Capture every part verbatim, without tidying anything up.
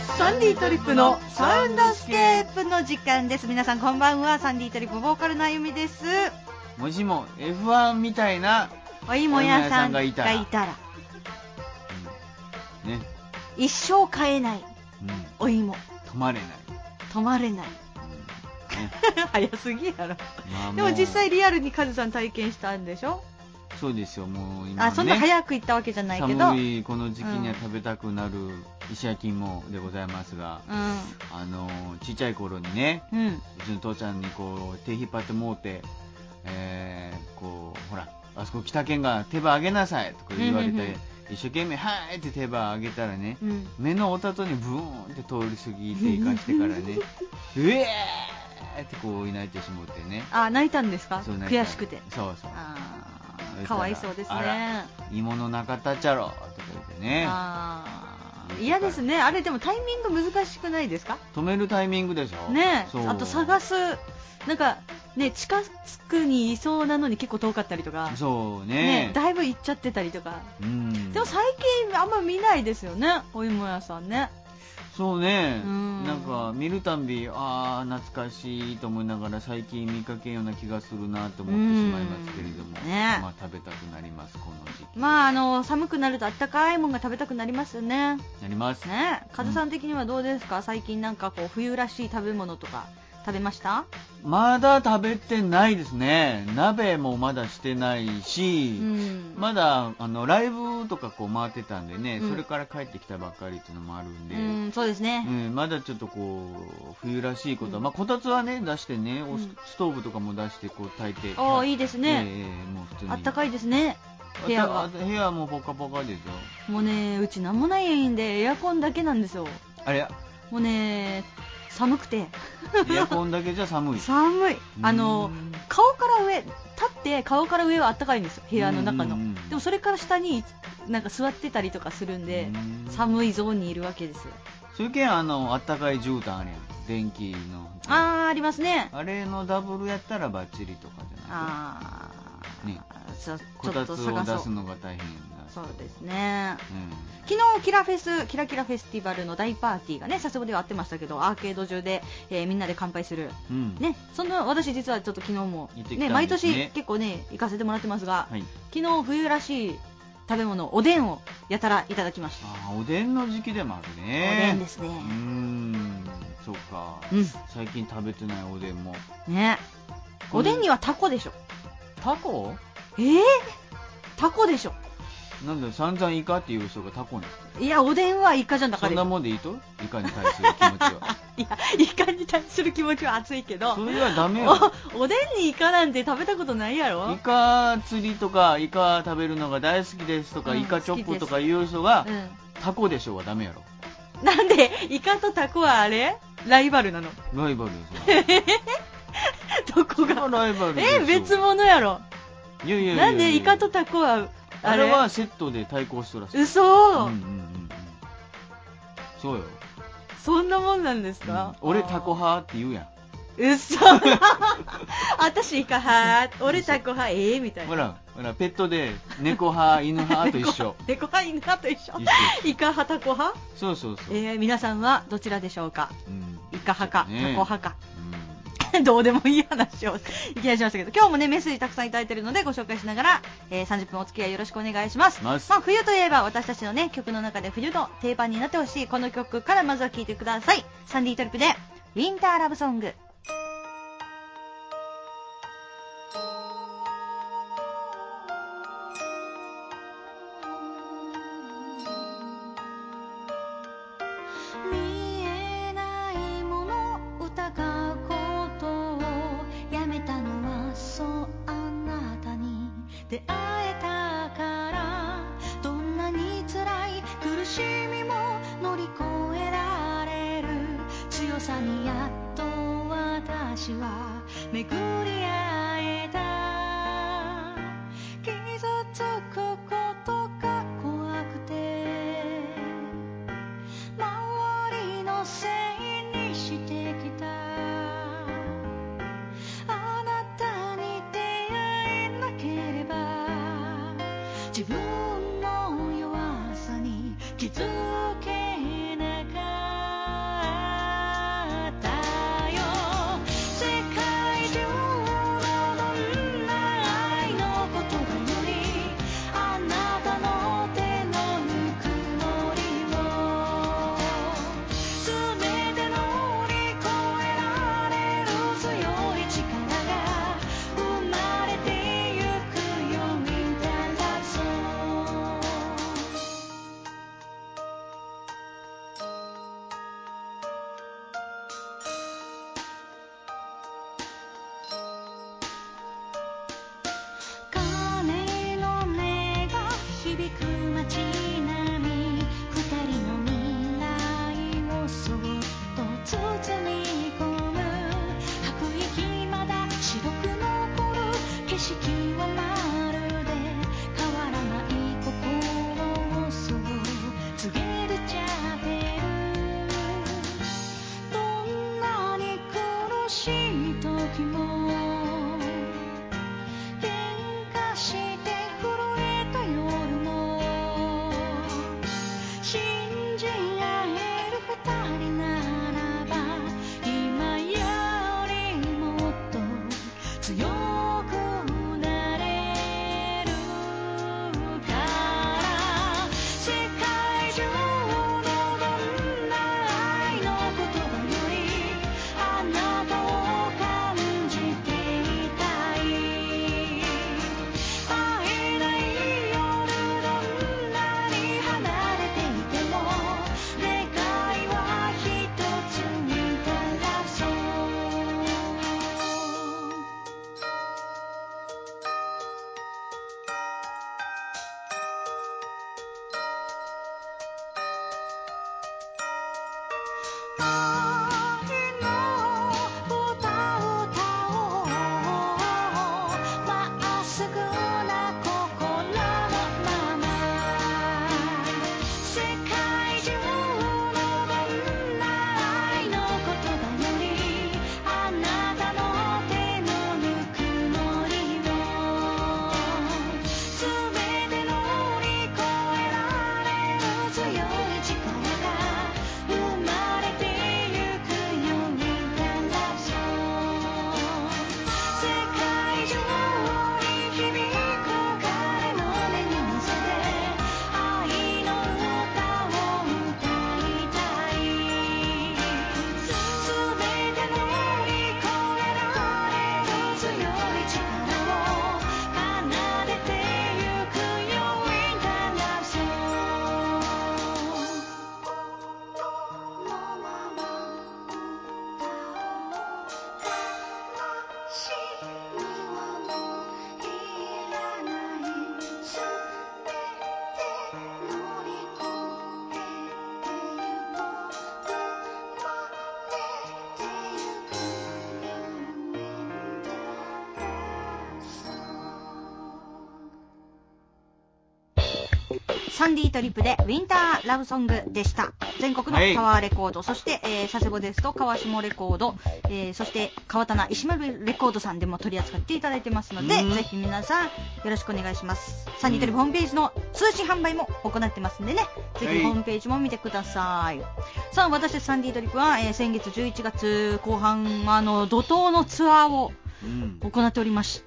サンディトリップのサウンドスケープの時間です。皆さんこんばんは。サンディトリップボーカルのあゆみです。 もしも エフワン みたいなお芋屋さんがいたら、うんね、 一生買えない、うん、お芋止まれない止まれない、うんね、早すぎやろ、まあ、でも実際リアルにカズさん体験したんでしょ。 そうですよ。もう今、ね、 あ、そんな早く行ったわけじゃないけど、 寒いこの時期には食べたくなる石焼き芋でございますが、うん、あのちっちゃい頃にね、うん、うちの父ちゃんにこう手引っ張ってもうて、えー、こうほらあそこ北県が手羽あげなさいとか言われて、うんうんうん、一生懸命はいって手羽あげたらね、うん、目のおたとにブーンって通り過ぎていかしてからねうえーってこう泣いてしもってね。 あ、泣いたんですか。悔しくて。 そうそう。 あ、かわいそうですね。 芋の中たっちゃろとか言ってね。 あ、嫌ですね。あれでもタイミング難しくないですか。 止めるタイミングでしょね。あと探す、なんかね、近くにいそうなのに結構遠かったりとか、 そう ね, ね、だいぶ行っちゃってたりとか。うん、でも最近あんま見ないですよね、お芋屋さんね。 そうね、うん、なんか見るたんびあー懐かしいと思いながら最近見かけんような気がするなと思ってしまいますけれども、ね、まあ食べたくなりますこの時期。 まああの寒くなるとあったかいものが食べたくなりますよね。 なりますね。カズさん的にはどうですか、うん、最近なんかこう冬らしい食べ物とか食べました？ まだ食べてないですね。鍋もまだしてないし、うん、まだあのライブとかこう回ってたんでね、うん、それから帰ってきたばっかりっていうのもあるんで、 うん、そうですね、 うん、まだちょっとこう冬らしいことは、うん、まあこたつはね出してね、うん、ストーブとかも出してこう炊いて、 ああいいですね、 えー、もう普通にあったかいですね。部屋が部屋もポカポカですよ。 もうね、うちなんもないんでエアコンだけなんですよ。 あれもうね寒くてエアコンだけじゃ寒い寒い。あの顔から上立って顔から上はあったかいんですよ、部屋の中の。でもそれから下になんか座ってたりとかするんで寒いゾーンにいるわけですよ。 そういうけんあのあったかい絨毯あれやん、電気の。 あーありますね。 あれのダブルやったらバッチリとかじゃない。ああね、ちょこたつを出すのが大変だ。 そうですね、うん、昨日キラフェスキラキラフェスティバルの大パーティーがね、佐世保ではあってましたけど、アーケード中で、えー、みんなで乾杯する、うん、ね、そんな私実はちょっと昨日も、ねね、毎年結構ね行かせてもらってますが、はい、昨日冬らしい食べ物おでんをやたらいただきました。 あ、おでんの時期でもあるね。 おでんですね。うーん、そうか、うん、最近食べてないおでんもね。おでんにはタコでしょ。 タコ？ えー、タコでしょ。 なんだ散々イカっていう人がタコなの？ いや、おでんはイカじゃなかった。 そんなもんでいいと？イカに対する気持ちは。 いや、イカに対する気持ちは熱いけど、 それはダメよ。 お、おでんにイカなんて食べたことないやろ。 イカ釣りとかイカ食べるのが大好きですとか、うん、イカチョップとかいう人が、うん、タコでしょはダメやろ。 なんでイカとタコはあれライバルなの？ ライバルですよ。 どこがライバルですよ。 え、別物やろ。 いやいやいやいや、 なんでイカとタコはあれはセットで対抗してるらしい。 嘘、 うんうんうん、そうよ。 そんなもんなんですか、 うん、俺タコ派って言うやん。 嘘私イカ派、俺タコ派、ええー、みたいな。 ほらほらペットで猫派犬派と一緒。 猫派犬派と一緒。イカ派タコ派。 そうそうそう。 えー、皆さんはどちらでしょうか、うん、イカ派か、ね、タコ派か、うん、どうでもいい話をいきなりしましたけど、今日もねメッセージたくさんいただいているのでご紹介しながら、えー、さんじゅっぷんお付き合いよろしくお願いします。まあ、冬といえば私たちのね曲の中で冬の定番になってほしいこの曲からまずは聴いてください。サンディートリップでウィンターラブソング。 出会えたからどんなに辛い苦しみも乗り越えられる強さにやっと私は巡り会えた。傷つくことが怖くて周りのせいにしてきた。あなたに出会えなければ自分の弱さに気づけなかそっと包み込む吐く息まだ白く残る景色はまるで変わらない心をそう告げるチャペルどんなに苦しい時も喧嘩して震えた夜も信じ合える二人ならば今よりもっと強くなれるから世界中のどんな愛の言葉よりあなたを感じていたい会えない夜どんなに離れていても願いは一つにたらそう愛の歌を歌おうまっすぐな心のまま世界中のどんな愛の言葉よりあなたの手のぬくもりを全て乗り越えられる強い力が生まれてゆくようにならそう世界中に響く彼の目に乗せて愛の歌を歌いたい全て乗り越えられる強い力を奏でてゆくようにならそうこのまま歌おう悲しみはもういらないすべて乗り越えてゆこう生まれてゆくようにならそうサンディトリップでウィンターラブソングでした。全国のタワーレコード、そして、えー、佐世保ですと川下レコード、えー、そして川棚石丸レコードさんでも取り扱っていただいてますので、ぜひ皆さんよろしくお願いします。サンディトリップホームページの通信販売も行ってますんでね、ぜひホームページも見てください。さあ、私たちサンディトリップは、えー、先月じゅういちがつこう半あの怒涛のツアーを行っておりました。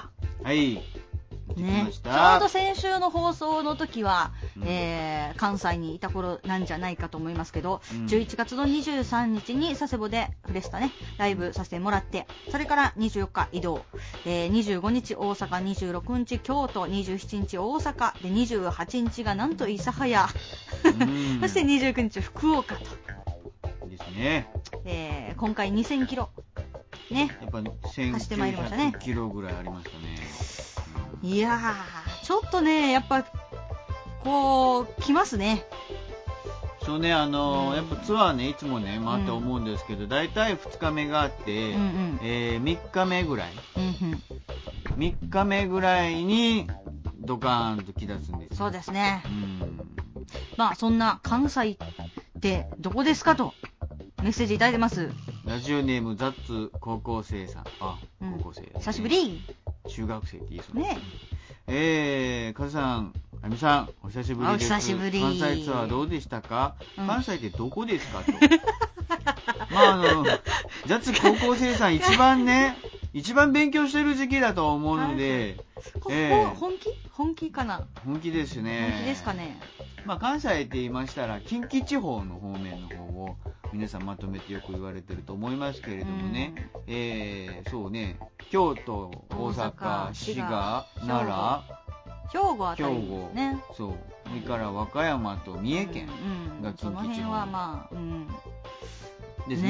はい。 ね、ちょうど先週の放送の時は、うんえー、関西にいた頃なんじゃないかと思いますけど、うん、じゅういちがつのにじゅうさんにちに佐世保でフレスタねライブさせてもらって、それからにじゅうよっか移動、えー、にじゅうごにち大阪、にじゅうろくにち京都、にじゅうしちにち大阪で、にじゅうはちにちがなんと諫早そしてにじゅうくにち福岡とですね、 えー、今回にせんキロねやっぱせんきゅうひゃくキロぐらいありましたね。 いやーちょっとねやっぱこう来ますね。 そうね、あのーうん、やっぱツアーねいつもね回って思うんですけど、だいたいふつかめがあって、うんうんえー、みっかめぐらい、うんうん、みっかめぐらいにドカーンと来だすんです。 そうですね、うん、まあそんな関西ってどこですかとメッセージいただいてます。 ラジオネームザッツ高校生さん。あ、うん、高校生、ね、 久しぶり。 中学生って言いそうね。えー、カズさん、あみさん、お久しぶりです。 お久しぶり。 関西ツアーどうでしたか、うん、関西ってどこですかと。まああの、ザッツ高校生さん一番ね、一番勉強してる時期だと思うので、 はいえー、本気本気かな本気ですね。 本気ですかね。 まあ関西って言いましたら、近畿地方の方面の方を皆さんまとめてよく言われてると思いますけれどもね、うん、えー、そうね、京都、大阪、滋賀、奈良、 兵庫あたり、 ね、兵庫、そう、それから和歌山と三重県が近畿地方、うんうん、 その辺はまあ、うん、 ですね。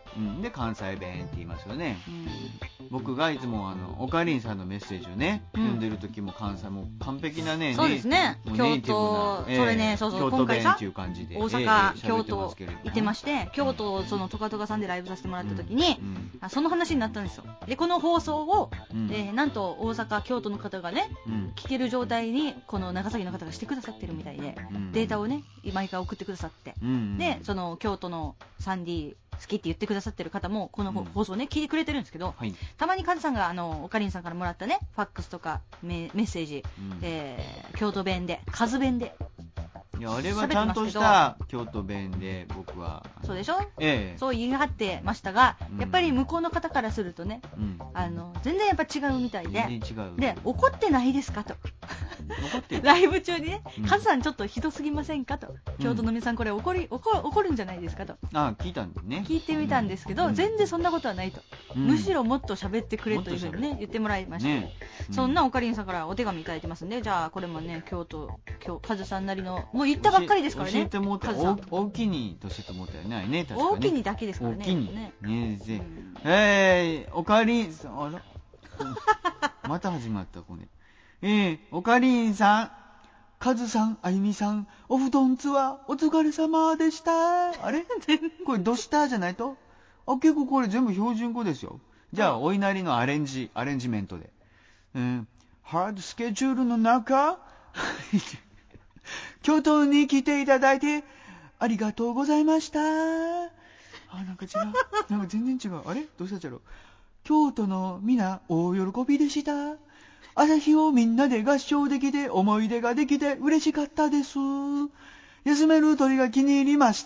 うん、で関西弁って言いますよね、うん、僕がいつもあのおかりんさんのメッセージをね、うん、読んでる時も関西も完璧なね、 そうですね、京都、えー、それね、そうそう、 京都弁っていう感じで大阪、えー、京都行ってまして、京都そのトカトカさんでライブさせてもらった時に、うんうん、その話になったんですよ。でこの放送を、うんえー、なんと大阪京都の方がね、うん、聞ける状態にこの長崎の方がしてくださってるみたいで、うん、データをね毎回送ってくださって、うんうん、でその京都のサンディ好きって言ってくださってる方もこの放送ね、うん、聞いてくれてるんですけど、はい、たまにカズさんがあのおかりんさんからもらったねファックスとか メ, メッセージ、うんえー、京都弁でカズ弁で、 いやあれはちゃんとした京都弁で僕はそうでしょ、 ええ、 そう言い張ってましたが、うん、やっぱり向こうの方からするとね、うん、あの全然やっぱ違うみたいで、 全然違うで怒ってないですかと怒ってるライブ中にね、うん、カズさんちょっとひどすぎませんかと、京都の皆さんこれ怒り 怒, 怒るんじゃないですかとあ聞いたんだね聞いてみたんですけど、うん、全然そんなことはないと、うん、むしろもっと喋ってくれというふうにね言ってもらいました、ねうん、そんなおかりんさんからお手紙いただいてますんで、じゃあこれもね京都カズさんなりのもう行ったばっかりですからね、 教えてもって大きにとしてと思ったよね、ね確かね大きにだけですからね、 大きにねねぜ、うん、えー、おかりんさんあらまた始まったこれ、えー、おかりんさんカズさん、あゆみさん、お布団ツアーお疲れ様でした。あれこれどしたじゃないとあ、結構これ全部標準語ですよ。じゃあ、お稲荷のアレンジ、アレンジメントで。うん、ハードスケジュールの中、京都に来ていただいて、ありがとうございました。あ、なんか違う。なんか全然違う。あれどうしたんじゃろう。京都の皆、大喜びでした。朝日をみんなで合唱できて思い出ができて嬉しかったです。休める鳥が気に入りました。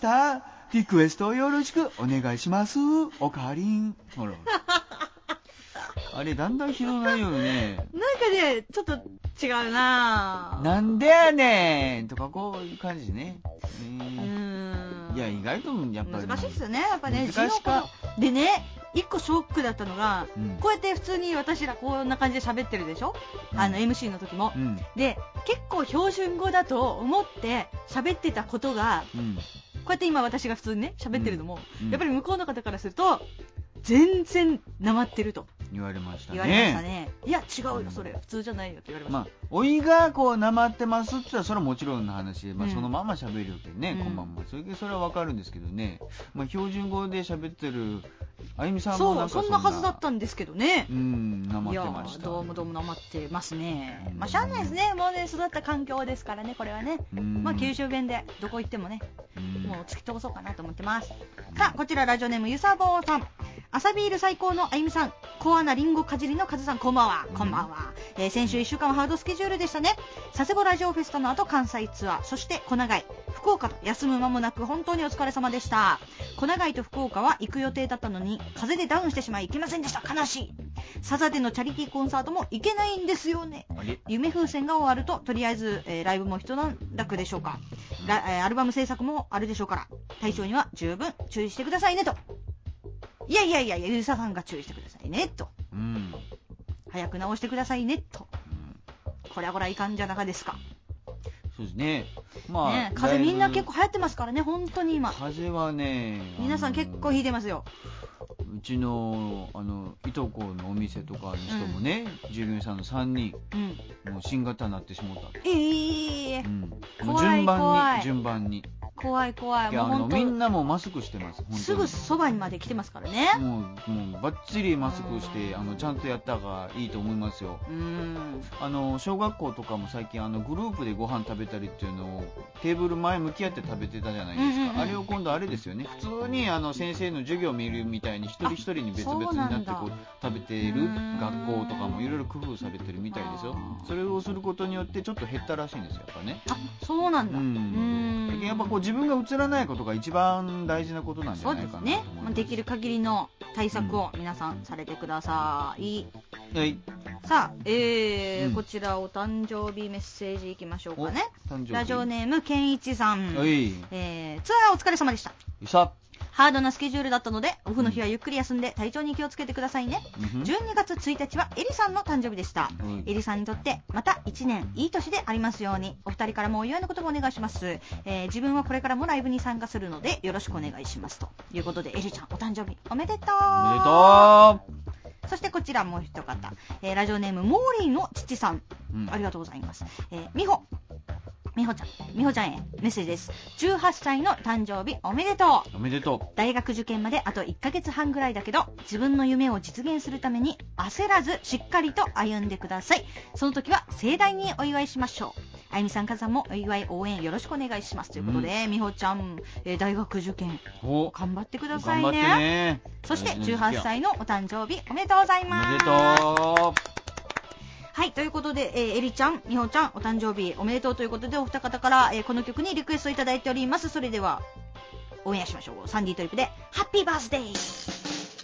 リクエストよろしくお願いします。おかりん。ほら。あれだんだんひどないよね。 なんかねちょっと違うな。 なんでやねんとかこういう感じね。うーん。いや意外とやっぱり難しいですよね。やっぱね難しかでね。一個ショックだったのが、うん、こうやって普通に私らこんな感じで喋ってるでしょ、うん、あの エムシー の時も、うん、で結構標準語だと思って喋ってたことが、うん、こうやって今私が普通にね喋ってるのも、うん、やっぱり向こうの方からすると全然なまってると言われましたね。 言われましたね。いや違うよそれ、うん、普通じゃないよって言われました。まあおいがこうなまってますって言ったらそれはもちろんの話で、まあ、そのまま喋るよってね、うん、こんばんは。それでそれはわかるんですけどね、まあ、標準語で喋ってるあゆみさんもなんかそうそんなはずだったんですけどね。 うんなまってました。 いやどうもどうもなまってますね。まあしゃあないですね。もうね育った環境ですからねこれはね。まあ九州弁でどこ行ってもねもう突き通そうかなと思ってます。さあこちらラジオネームゆさぼうさん。朝ビール最高のあゆみさん、コアなリンゴかじりのカズさん、こんばんは。こんばんは。えー、先週いっしゅうかんはハードスケジュールでしたね。佐世保ラジオフェスタの後関西ツアー、そして小長井、福岡と休む間もなく本当にお疲れ様でした。小長井と福岡は行く予定だったのに風でダウンしてしまい行けませんでした。悲しい。サザでのチャリティーコンサートも行けないんですよね。夢風船が終わるととりあえず、えー、ライブも一段落でしょうか。ラ、えー、アルバム制作もあるでしょうから体調には十分注意してくださいねと。いやいやいやいやゆうささんが注意してくださいねと、うん、早く直してくださいねと、うん、これはこれはいかんじゃなかですか。 そうですね。まあ、ね、 風邪みんな結構流行ってますからね本当に今。 風邪はね皆さん結構引いてますよ。 うちのあのいとこのお店とかの人もね、うん、従業員さんのさんにん、うん、もう新型になってしまった。 ええー、うん、 もう順番に順番に怖い怖い。 いやもうあのみんなもマスクしてます。本当にすぐそばにまで来てますからね。 もうもうバッチリマスクしてあのちゃんとやった方がいいと思いますよ。うんあの小学校とかも最近あのグループでご飯食べたりっていうのをテーブル前向き合って食べてたじゃないですか、うんうんうん、あれを今度あれですよね。普通にあの先生の授業を見るみたいに一人一人に別々になってこう食べている学校とかもいろいろ工夫されてるみたいですよ。それをすることによってちょっと減ったらしいんですよやっぱね。 あそうなんだ。うんうんやっぱこう自分が映らないことが一番大事なことなんじゃないかなと思います。 そうですね。できる限りの対策を皆さんされてください、 うん、はい。 さあ、えーうん、こちらお誕生日メッセージいきましょうかね。ラジオネームけんいちさん、 はいえー、ツアーお疲れ様でした。 よっしゃ。 ハードなスケジュールだったのでオフの日はゆっくり休んで体調に気をつけてくださいね、うん、じゅうにがつついたちはエリさんの誕生日でした、うん、エリさんにとってまたいちねんいい年でありますように。お二人からもお祝いの言葉お願いします、えー、自分はこれからもライブに参加するのでよろしくお願いしますということで、エリちゃんお誕生日おめでとう。 おめでとう。そしてこちらもう一方、えー、ラジオネームモーリーの父さん、うん、ありがとうございます。えー、みほみほちゃん、みほちゃんへメッセージです。じゅうはっさいの誕生日おめでとう。おめでとう。 大学受験まであといっかげつはんぐらいだけど、自分の夢を実現するために焦らずしっかりと歩んでください。その時は盛大にお祝いしましょう。あゆみさん、かずさんもお祝い応援よろしくお願いしますということで、うん、みほちゃん、えー、大学受験頑張ってください ね, ねそしてじゅうはっさいのお誕生日おめでとうございます。 おめでとう。 はい、ということで、えー、エリちゃん、みほちゃん、お誕生日おめでとうということで、お二方から、えー、この曲にリクエストいただいております。それでは応援しましょう。サンディトリップでハッピーバースデー。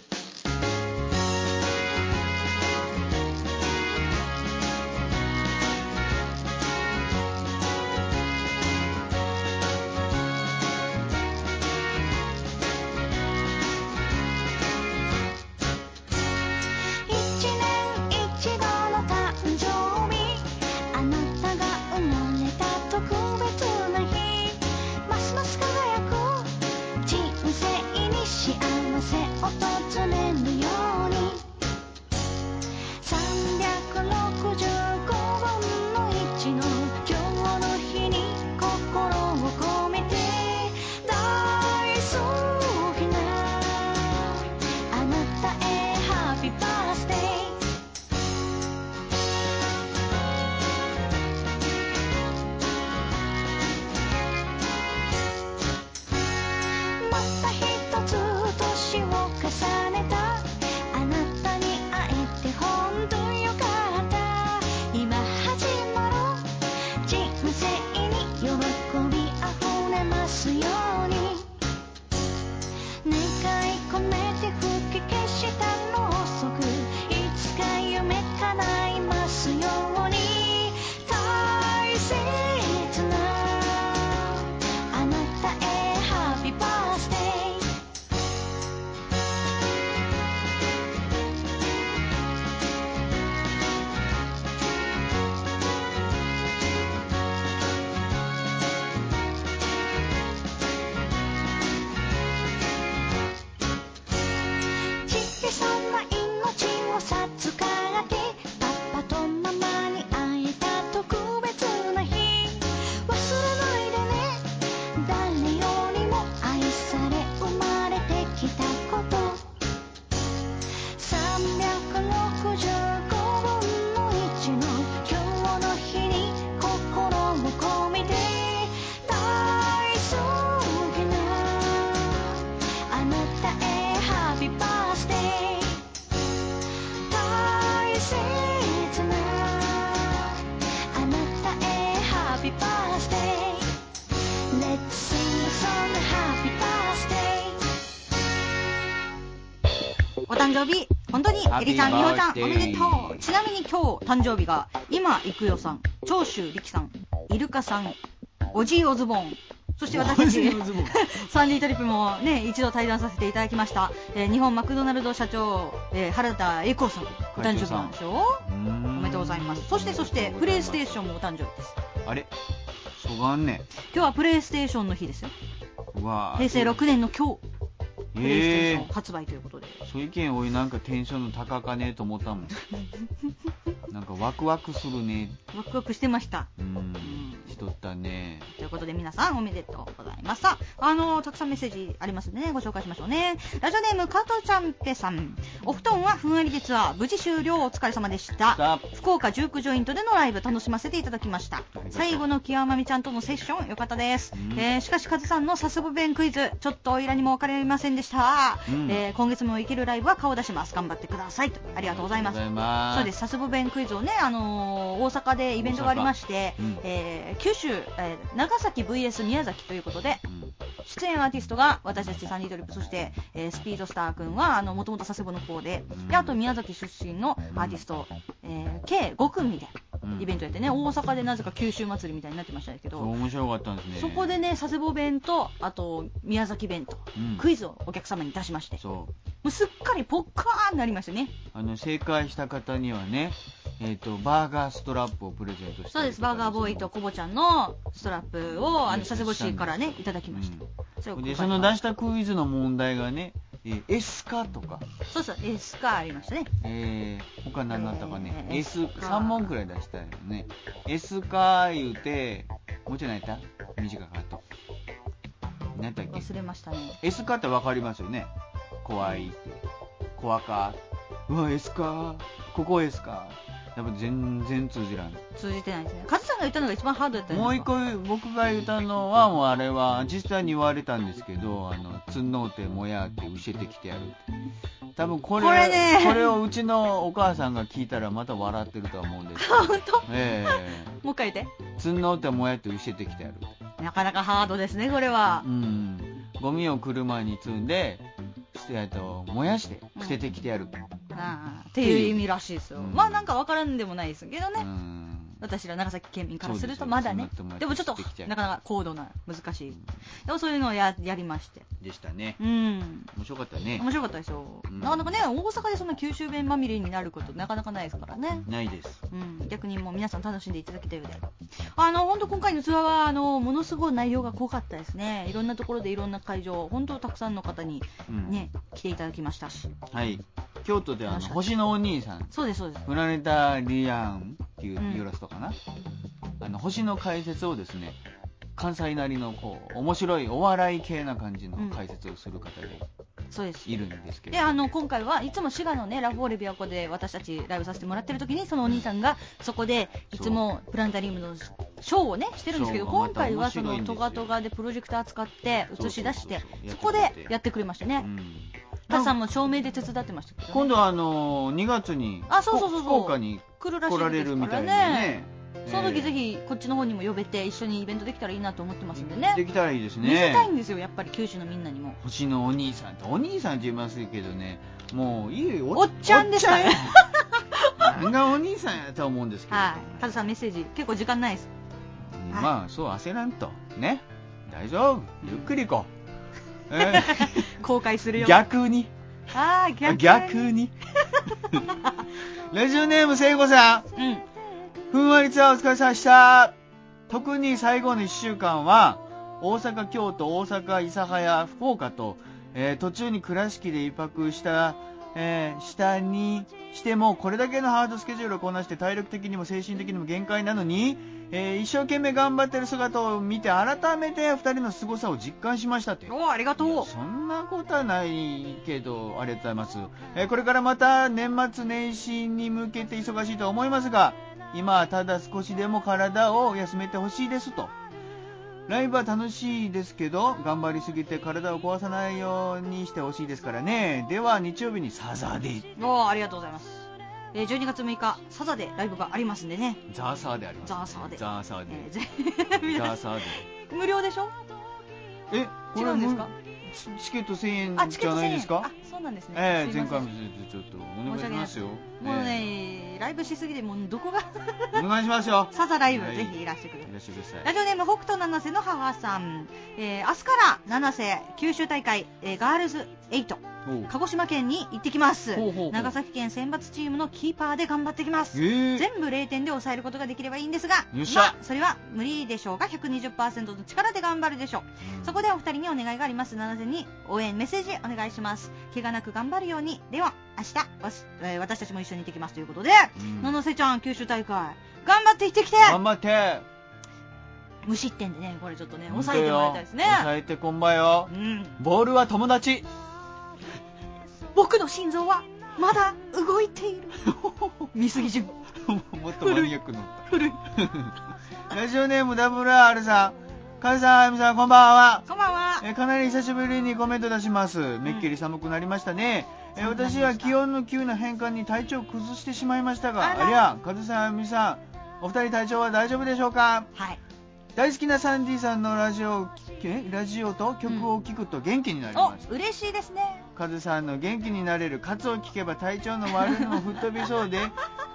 誕生日本当にエリちゃん、みほちゃんおめでとう。ちなみに今日誕生日が今いくよさん、長州力さん、イルカさん、おじいおズボン、そして私たちサンディトリップもね一度対談させていただきました、えー、日本マクドナルド社長、えー、原田栄光さんお誕生日なんでしょ。おめでとうございます。そしてそしてプレイステーションもお誕生日です。 あれそがんね。 今日はプレイステーションの日ですよ。うわ平成ろくねんの今日プレイステーション発売ということで、 えー、そういう件おいなんかテンションの高かねえと思ったもんなんかワクワクするね。 ワクワクしてました。 うん、うん、しとったね。 ということで皆さんおめでとうございます。さあ、あのー、たくさんメッセージありますのでね、ご紹介しましょうね。ラジオネーム加藤ちゃんぺさん、お布団はふんわりでツアー無事終了、お疲れ様でした。福岡ジュークジョイントでのライブ楽しませていただきました。最後のきわまみちゃんとのセッション良かったです、うんえー、しかしカズさんのさすぶ弁クイズちょっとおいらにも分かりませんでした、うんえー、今月も生きるライブは顔出します。頑張ってくださいと。ありがとうございます。そうです、さすぶ弁クイズをね、あのー、大阪でイベントがありまして、うんえー、九州、えー、長崎 ブイエス 宮崎ということで、うん、出演アーティストが私たちサンディトリップ、そして、えー、スピードスターくんはもともと佐世保の方で、うん、であと宮崎出身のアーティスト、うんえー、計ご組でイベントやってね、うん、大阪でなぜか九州祭りみたいになってましたけど、 面白かったんですね。 そこでね、佐世保弁とあと宮崎弁と、うん、クイズをお客様に出しまして、そうもうすっかりポッカーンになりましたね。 あの正解した方にはね、えーと、バーガーストラップをプレゼントして、 そうです、バーガーボーイとコボちゃんのストラップをあの佐世保市からねいただきました、 うん、でその出したクイズの問題がね、えー、S かとか、 そうそう S かありましたね。 えー、他何だったかね、えー、S さん問くらい出したよね。 S か言うてもうちょい何やった短かった何だっけ、 忘れましたね。 S かって分かりますよね。怖い、怖か、うわ S か、ここ S か、やっぱ全然通じらん。 通じてないですね。カズさんが言ったのが一番ハードだったんですか。 もう一個僕が言ったのは、もうあれは実際に言われたんですけど、あのつんのうてもやって教えてきてやる。多分これこれね、 これをうちのお母さんが聞いたらまた笑ってるとは思うんですけど。 本当？ えー、もう一回言って。 つんのうてもやって教えてきてやる。 なかなかハードですねこれは。 うん。ゴミを車に積んで、してと燃やして捨ててきてやる。 うん、あっていう意味らしいですよ。うん、まあなんか分からんでもないですけどね。うん、私ら長崎県民からするとまだね。でもちょっとなかなか高度な難しい。うん、でもそういうのを や, やりまして。 でしたね。 うん。 面白かったね。 面白かったですよ。うん、なかなかね、大阪でそんな九州弁まみれになることなかなかないですからね。 ないです。 うん。逆にもう皆さん楽しんでいただきたいようで。あの本当今回のツアーはあのものすごい内容が濃かったですね。いろんなところでいろんな会場、本当たくさんの方にね、うん、来ていただきましたし。 はい。京都ではあの星のお兄さん、 そうですそうです、 プラネタリアンっていうイラストかな、うん、あの星の解説をですね、関西なりのこう面白いお笑い系な感じの解説をする方で、うん、そうですいるんですけど、 であの今回はいつも滋賀のねラフォーレ琵琶湖で私たちライブさせてもらってる時にそのお兄さんがそこでいつもプラネタリウムのショーをねしてるんですけど、今回はそのトガトガでプロジェクター使って映し出してそこでやってくれましたね。うん、カズさんも照明で手伝ってましたけど、ね、 今度はあのにがつにあそうそうそうそう福岡に来られるみたいでね。 その時ぜひこっちの方にも呼べて一緒にイベントできたらいいなと思ってますんでね。 できたらいいですね。 見せたいんですよやっぱり九州のみんなにも。 星のお兄さんってお兄さんって言いますけどね、もういいよお, おっちゃんですかね。 何がお兄さんやと思うんですけど、ね、はい。 カズさんメッセージ結構時間ないです。 うん、まあ、はい、そう焦らんとね、大丈夫、ゆっくり行こう、えー、後悔するよ。 逆にあー逆に逆にラジオネーム聖子さん、うん、ふんわりツアーお疲れ様でした。特に最後のいっしゅうかんは大阪、京都、大阪、諫早、福岡と、えー、途中に倉敷で一泊した、えー、下にしてもこれだけのハードスケジュールをこなして体力的にも精神的にも限界なのに、えー、一生懸命頑張ってる姿を見て改めてふたりの凄さを実感しましたって。 おありがとう。 そんなことはないけどありがとうございます、えー、これからまた年末年始に向けて忙しいと思いますが今はただ少しでも体を休めてほしいですと。ライブは楽しいですけど頑張りすぎて体を壊さないようにしてほしいですからね。では日曜日にサザで。 おありがとうございます。えー、じゅうにがつむいかサザでライブがありますんでね。 ザーサーであります。 ザーサーで。 ザーサーで。 えー、ザーサーで。 無料でしょ？ え、 これ違うんですか？ チケットせんえんじゃないですか？ あ、そうなんですね。 えー、前回もちょっとお願いしますよ。 もうね、ライブしすぎてもうどこがお願いしますよ。 サザライブ、はい、ぜひいらしてください。 いらしてください。 ラジオネーム北斗七瀬の母さん、えー、明日から七瀬九州大会、えー、ガールズエイト鹿児島県に行ってきます。ほうほうほう。長崎県選抜チームのキーパーで頑張ってきます。全部れいてんで抑えることができればいいんですが、 よっしゃ、まあ、 それは無理でしょうが ひゃくにじゅっパーセント の力で頑張るでしょう、うん、そこでお二人にお願いがあります。七瀬に応援メッセージお願いします。怪我なく頑張るように。では明日わし、えー、私たちも一緒に行ってきますということで、うん、七瀬ちゃん九州大会頑張って行ってきて。 頑張って。 無失点でね、これちょっとね抑えてもらいたいですね。 抑えてこんばよ、うん、ボールは友達。 僕の心臓はまだ動いている。見すぎ順。 もっとマニアックの古い。 ラジオネーム ダブリューアール さん、カズさん、あゆみさん、こんばんは。 こんばんは。 えかなり久しぶりにコメント出します。めっきり寒くなりましたね、うん、え私は気温の急な変化に体調を崩してしまいましたが、 あ, ありゃカズさん、あゆみさん、お二人体調は大丈夫でしょうか？ はい。 大好きなサンディさんのラジオラジオと曲を聴くと元気になります、 うん、お嬉しいですね。 カズさんの元気になれるカツを聴けば体調の悪いのも吹っ飛びそうで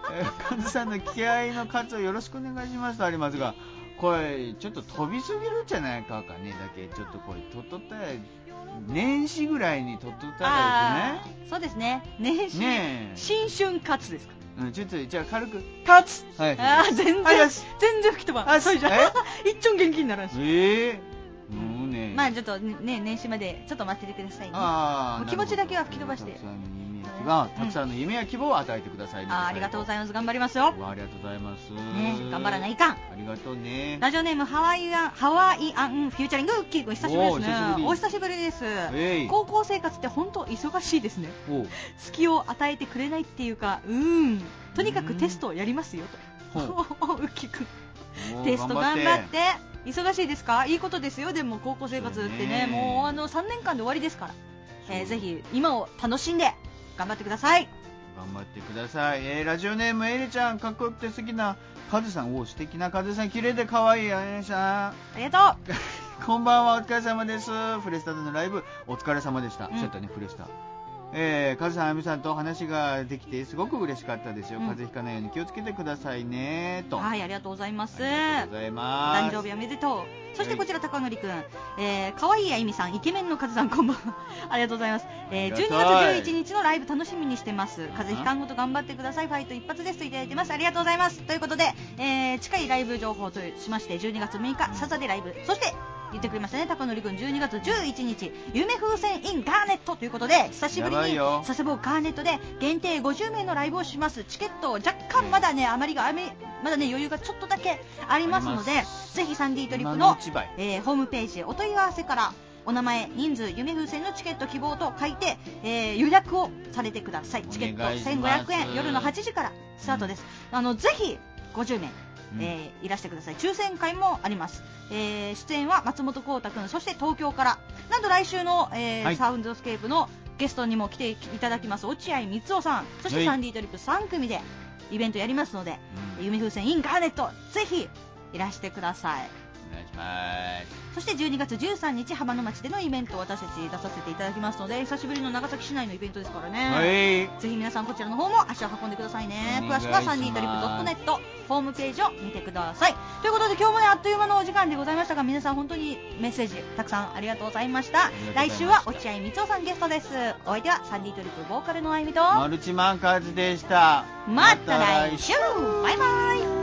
えー、カズさんの気合の活をよろしくお願いしますとありますが、これちょっと飛びすぎるんじゃないかかね。だけちょっとこれとっとったら年始ぐらいにとっとったらですね。 そうですね、年始、ね、新春カツですか。 うん、ちょっとじゃあ軽くカツ、 はい、あ全然、はい、全然吹き飛ばん。あ、そうじゃん。一丁元気にならんし。 えー、もうね。 まあちょっとね、年始までちょっと待っててくださいね。あ、気持ちだけは吹き飛ばして。 がたくさんの夢や希望を与えてくださいね。 あ, ありがとうございます。頑張りますよ。 ありがとうございます、 ね、頑張らないかん。ありがとうね。 ラジオネームハワイアンハワイアンフューチャリングキー君、久しぶりですね。お久しぶりです。高校生活って本当忙しいですね。隙を与えてくれないっていうか、うーんとにかくテストをやりますよと。ウキ君テスト頑張って忙しいですか。いいことですよ。でも高校生活ってね、もうあのさんねんかんで終わりですから、えー、ぜひ今を楽しんで頑張ってください。 頑張ってください。えー、ラジオネームエリちゃん、かっこよくて素敵なカズさん。お素敵なカズさん、綺麗で可愛いあやさん、 ありがとうこんばんは、お疲れ様です。フレスタでのライブお疲れ様でした。うん、ちょっとねフレスタ、えー、カズさんあやみさんと話ができてすごく嬉しかったですよ。うん、風邪ひかないように気をつけてくださいねと。 はい、ありがとうございます。 ありがとうございます。 誕生日おめでとう。そしてこちら高典くん、えー、かわいいあゆみさん、イケメンのカズさん、こんばんは。ありがとうございます。えー、じゅうにがつじゅういちにちのライブ楽しみにしてます。風邪ひかんごと頑張ってください。ファイト一発ですといただいてます。ありがとうございます。ということで、えー、近いライブ情報としまして、じゅうにがつむいかサザでライブ、そして言ってくれましたね、高典くん、じゅうにがつじゅういちにち夢風船 in ガーネットということで、久しぶりに佐世保ガーネットで限定ごじゅうめいのライブをします。チケット若干まだね、あまりがまだね余裕がちょっとだけありますので、ぜひサンディートリップの、えー、ホームページお問い合わせからお名前、人数、夢風船のチケット希望と書いて、えー、予約をされてください。チケットせんごひゃくえん、夜のはちじからスタートです。うん、あのぜひごじゅうめい、えー、いらしてください。抽選会もあります。えー、出演は松本幸太くん、そして東京からなんと来週の、えーはい、サウンドスケープのゲストにも来ていただきます落合光雄さん、そしてサンディートリップさんくみでイベントやりますので、うん、夢風船 in ガーネットぜひいらしてください。 お願いします。 そしてじゅうにがつじゅうさんにち浜の町でのイベントを私たち出させていただきますので、久しぶりの長崎市内のイベントですからね、 はい、 ぜひ皆さんこちらの方も足を運んでくださいね。詳しくはサンディートリップ ドットネット ホームページを見てください。ということで今日もねあっという間のお時間でございましたが、皆さん本当にメッセージたくさんありがとうございました。来週は落合光雄さんゲストです。お相手はサンディートリップボーカルのあゆみとマルチマンカズでした。 また来週、バイバイ。